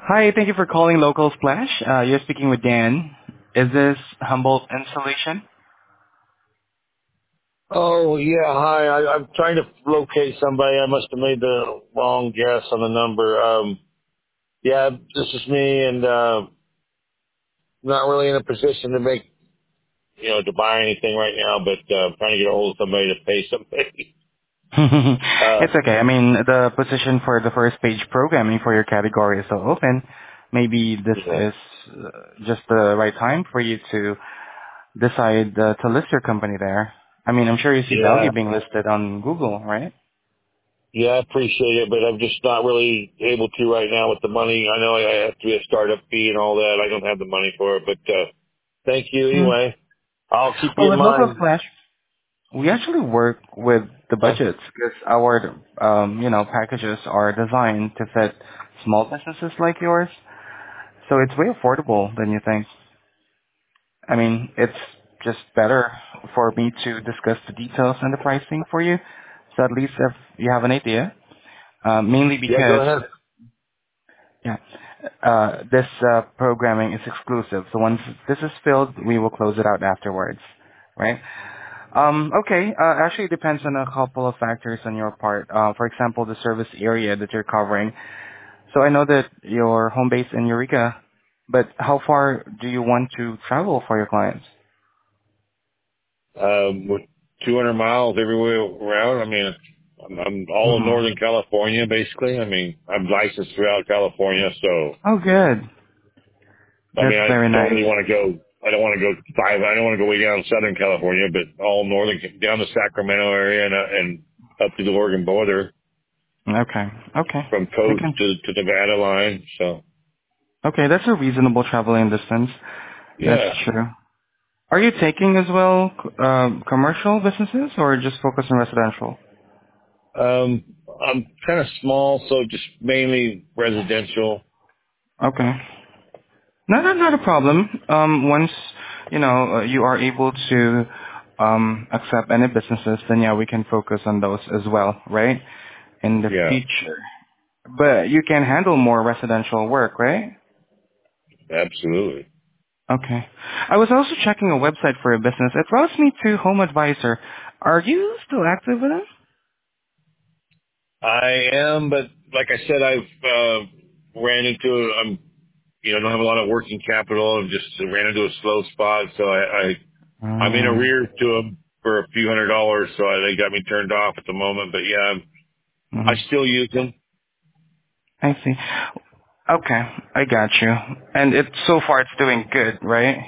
Hi, thank you for calling Local Splash. You're speaking with Dan. Is this Humboldt Installation? Oh yeah, hi. I'm trying to locate somebody. I must have made the wrong guess on the number. Yeah, this is me, and not really in a position to make, to buy anything right now. But trying to get a hold of somebody to pay somebody. It's okay. I mean, the position for the first page programming for your category is still open. Maybe this Yeah, is just the right time for you to decide to list your company there. I mean, I'm sure you see yeah, value being listed on Google, right? yeah. I appreciate it, but I'm just not really able to right now with the money. I know I have to be a startup fee and all that. I don't have the money for it, but thank you Hmm. anyway. I'll keep you Well, in with Local mind. Splash, we actually work with the budgets because our, packages are designed to fit small businesses like yours. So it's way affordable than you think. I mean, it's just better for me to discuss the details and the pricing for you. So at least if you have an idea, mainly Yeah, go because, ahead. yeah, this programming is exclusive. So once this is filled, we will close it out afterwards, right? Okay, actually it depends on a couple of factors on your part. For example, the service area that you're covering. So I know that your home base in Eureka, but how far do you want to travel for your clients? With 200 miles everywhere around. I mean, I'm all of Mm-hmm. Northern California, basically. I mean, I'm licensed throughout California, so Oh, good. I That's mean, I very don't nice. really want to go. I don't want to go I don't want to go way down Southern California, but all northern, down the Sacramento area and up to the Oregon border, Okay. Okay. from I coast can. to Nevada line. So Okay, that's a reasonable traveling distance. That's yeah, true. Are you taking as well commercial businesses or just focus on residential? I'm kind of small, so just mainly residential. Okay. No, not a problem. Once you are able to accept any businesses, then yeah, we can focus on those as well, right? In the Yeah, future. But you can handle more residential work, right? absolutely. Okay. I was also checking a website for a business. It routes me to Home Advisor. Are you still active with them? I am, but like I said, I've ran into don't have a lot of working capital and just ran into a slow spot. So I'm in Oh, arrears to them for a few $100s. So they got me turned off at the moment. But yeah, I mhm. still use them. I see. Okay, I got you. And so far it's doing good, right?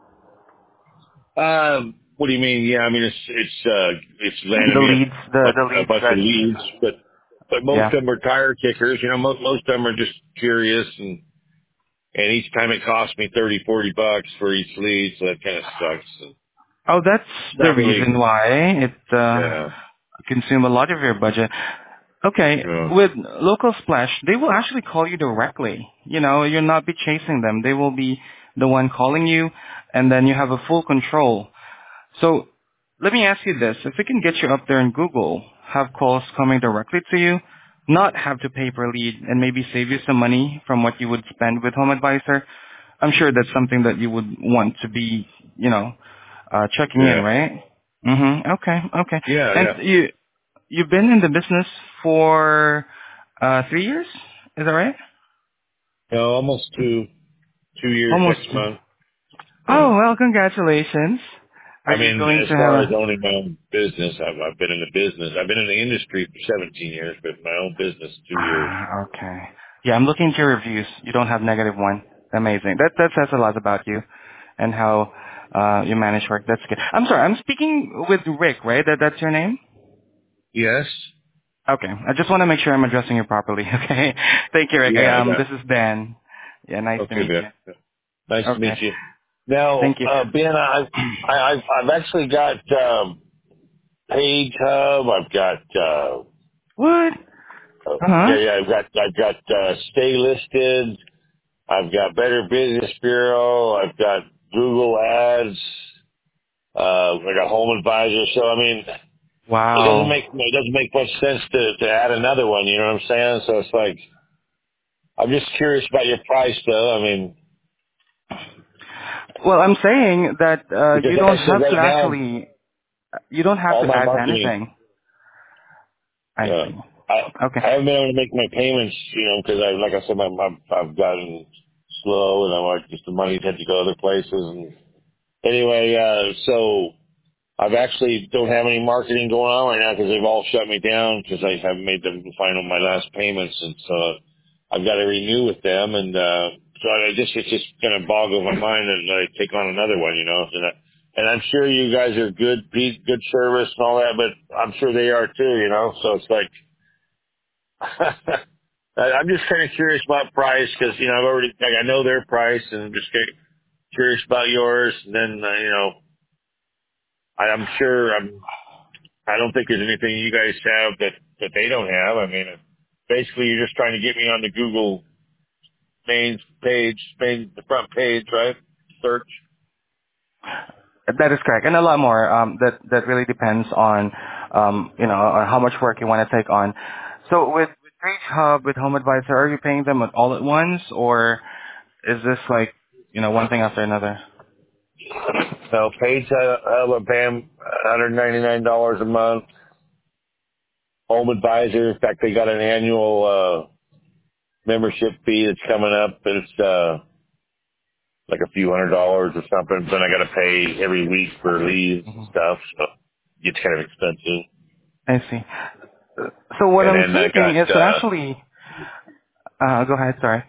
What do you mean? Yeah, I mean it's landed The me leads, the the a leads bunch of that you, leads, but most of yeah. them are tire kickers. Most of them are just curious and each time it costs me $30-40 for each lead, so that kind of sucks. And Oh, that's the not really. reason why it Yeah. consume a lot of your budget. Okay, Yeah. with Local Splash, they will actually call you directly. You'll not be chasing them. They will be the one calling you, and then you have a full control. So let me ask you this. If we can get you up there in Google, have calls coming directly to you, not have to pay per lead, and maybe save you some money from what you would spend with Home Advisor, I'm sure that's something that you would want to be, checking in, Yeah. right? Mm-hmm. Okay, okay. Yeah. And Yeah. you've been in the business for 3 years? Is that right? No, almost 2 years Almost next 2. month. Yeah. Oh, well, congratulations. Are I you mean, going as to have far as a... owning my own business, I've been in the business. I've been in the industry for 17 years, but my own business 2 years. Okay. Yeah, I'm looking at your reviews. You don't have negative one. Amazing. That says a lot about you and how you manage work. That's good. I'm sorry. I'm speaking with Rick, right? That's your name? Yes. Okay. I just want to make sure I'm addressing you properly. Okay. Thank you, Rick. Yeah, I This got. is Ben. Yeah, nice to Okay, meet Ben. you. Nice to meet Okay. you. Now, Thank you. Ben, I've actually got Page Hub. I've got What? Uh-huh. I've got Stay Listed. I've got Better Business Bureau. I've got Google Ads. I got Home Advisor. So I mean, Wow. it doesn't make much sense to add another one. You know what I'm saying? So it's like I'm just curious about your price, though. I mean, Well, I'm saying that because you like don't I said, have to right now, actually, you don't have all to my add marketing, anything. I yeah, see. I Okay. haven't been able to make my payments, because like I said, I've gotten slow, and I'm like, just the money's had to go other places. And anyway, so I've actually don't have any marketing going on right now because they've all shut me down because I haven't made the final my last payments, and so I've got to renew with them, and so it's just kind of boggles my mind that I take on another one, and I'm sure you guys are good service and all that, but I'm sure they are too, So it's like I'm just kind of curious about price because I've already I know their price, and I'm just curious about yours, and then I'm sure I don't think there's anything you guys have that they don't have. I mean, basically, you're just trying to get me on the Google the front page, right? Search. That is correct, and a lot more. That really depends on, on how much work you want to take on. So with Page Hub, with Home Advisor, are you paying them all at once, or is this like, one thing after another? So Page I'm paying $199 a month. Home Advisor, in fact, they got an annual membership fee that's coming up. It's like a few $100s or something. Then I got to pay every week for leaves and Hmm. stuff. So it gets kind of expensive. I see. So what And I'm then I thinking is got to actually, go ahead, sorry.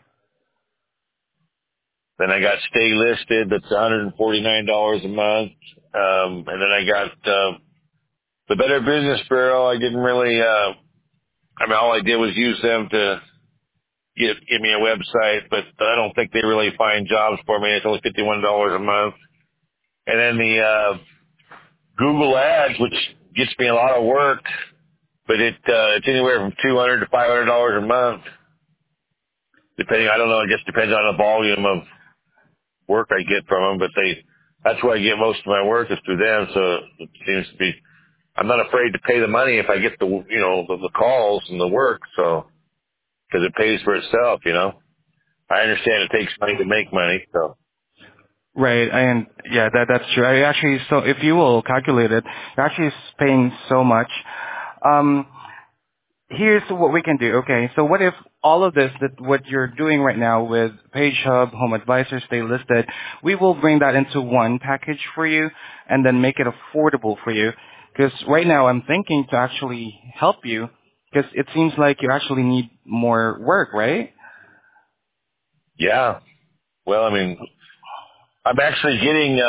Then I got Stay Listed. That's $149 a month. And then I got the Better Business Bureau. I didn't really. All I did was use them to give me a website, but I don't think they really find jobs for me. It's only $51 a month. And then the Google Ads, which gets me a lot of work, but it's anywhere from $200 to $500 a month, depending. I don't know. It just depends on the volume of work I get from them, but that's where I get most of my work is through them. So it seems to be, I'm not afraid to pay the money if I get the calls and the work. So, cause it pays for itself. I understand it takes money to make money. So Right, and yeah, that's true. I actually, so if you will calculate it, you're actually paying so much. Um, Here's what we can do. Okay, so what if all of this, that what you're doing right now with Page Hub, Home Advisor, Stay Listed, we will bring that into one package for you and then make it affordable for you. Because right now I'm thinking to actually help you because it seems like you actually need more work, right? yeah, well, I'm actually getting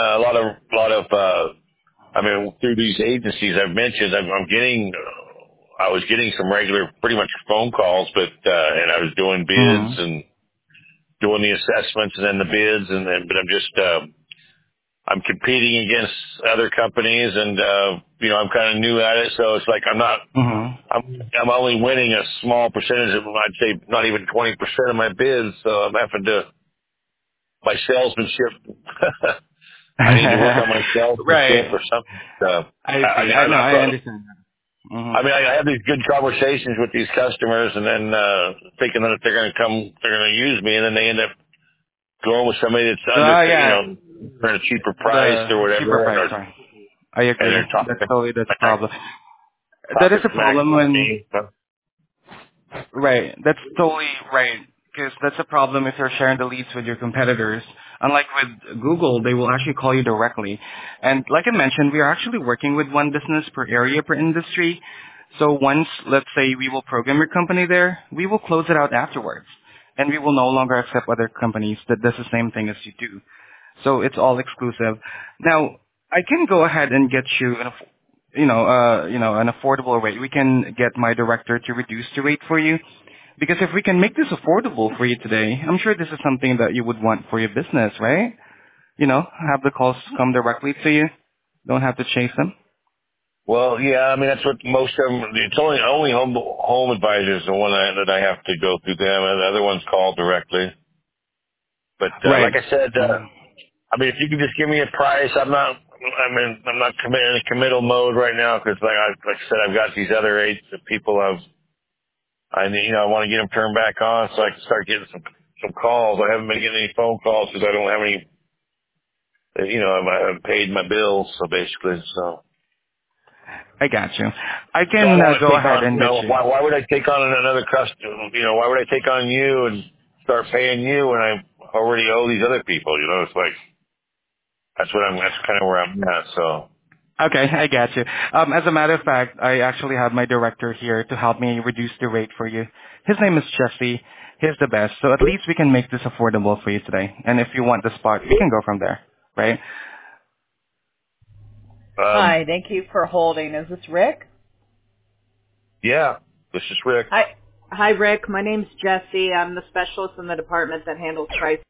through these agencies I've mentioned, I was getting some regular, pretty much phone calls, but, and I was doing bids Mm-hmm. and doing the assessments and then the bids but I'm competing against other companies and, I'm kind of new at it. So it's like Mm-hmm. I'm only winning a small percentage of, I'd say not even 20% of my bids. So I'm having to, my salesmanship, I need to work on my salesmanship Right. or something. I see. I know. I I've, understand that. Mm-hmm. I have these good conversations with these customers and then, thinking that they're going to use me and then they end up going with somebody that's Yeah, for a cheaper price or the cheaper whatever, price. Sorry. I and agree. they're That's totally that's a problem. That is talking a smack problem about when, me. So, right, that's totally right. Because that's a problem if you're sharing the leads with your competitors. Unlike with Google, they will actually call you directly. And like I mentioned, we are actually working with one business per area per industry. So once, let's say, we will program your company there, we will close it out afterwards. And we will no longer accept other companies that does the same thing as you do. So it's all exclusive. Now, I can go ahead and get you an affordable rate. We can get my director to reduce the rate for you. Because if we can make this affordable for you today, I'm sure this is something that you would want for your business, right? Have the calls come directly to you. Don't have to chase them. well, yeah, that's what most of them. It's only home advisors the one that I have to go through them, and the other ones call directly. But Right. like I said, Mhm. if you could just give me a price, I'm not in committal mode right now because like I said, I've got these other eight people I want to get them turned back on so I can start getting some calls. I haven't been getting any phone calls because I don't have any, I haven't paid my bills, so basically, so. I got you. I So I can don't want to go take ahead on, and get you. why would I take on another customer? Why would I take on you and start paying you when I already owe these other people? It's like, that's kind of where I'm at, so. Okay, I got you. As a matter of fact, I actually have my director here to help me reduce the rate for you. His name is Jesse. He's the best. So at least we can make this affordable for you today. And if you want the spot, we can go from there, right? Hi, thank you for holding. Is this Rick? Yeah, this is Rick. Hi, Rick. My name's Jesse. I'm the specialist in the department that handles price